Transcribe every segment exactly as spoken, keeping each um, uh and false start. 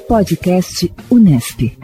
Podcast Unesp.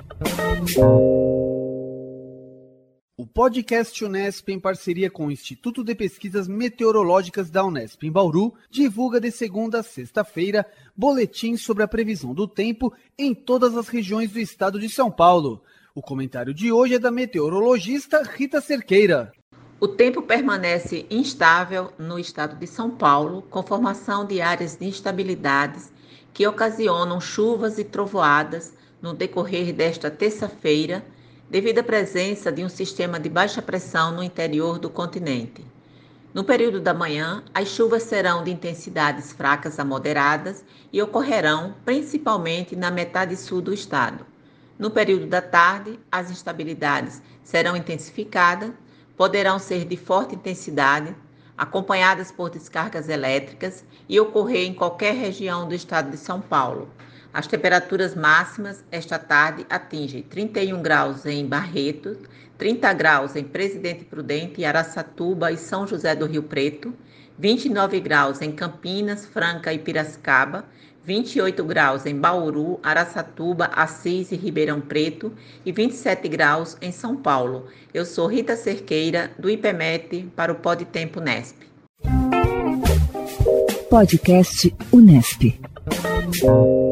O podcast Unesp, em parceria com o Instituto de Pesquisas Meteorológicas da Unesp em Bauru, divulga de segunda a sexta-feira boletins sobre a previsão do tempo em todas as regiões do estado de São Paulo. O comentário de hoje é da meteorologista Rita Cerqueira. O tempo permanece instável no estado de São Paulo, com formação de áreas de instabilidades que ocasionam chuvas e trovoadas no decorrer desta terça-feira, devido à presença de um sistema de baixa pressão no interior do continente. No período da manhã, as chuvas serão de intensidades fracas a moderadas e ocorrerão principalmente na metade sul do estado. No período da tarde, as instabilidades serão intensificadas, poderão ser de forte intensidade, acompanhadas por descargas elétricas e ocorrer em qualquer região do estado de São Paulo. As temperaturas máximas esta tarde atingem trinta e um graus em Barretos, trinta graus em Presidente Prudente, Araçatuba e São José do Rio Preto, vinte e nove graus em Campinas, Franca e Piracicaba, vinte e oito graus em Bauru, Araçatuba, Assis e Ribeirão Preto e vinte e sete graus em São Paulo. Eu sou Rita Cerqueira, do IPMET, para o Pod Tempo Unesp. Podcast Unesp.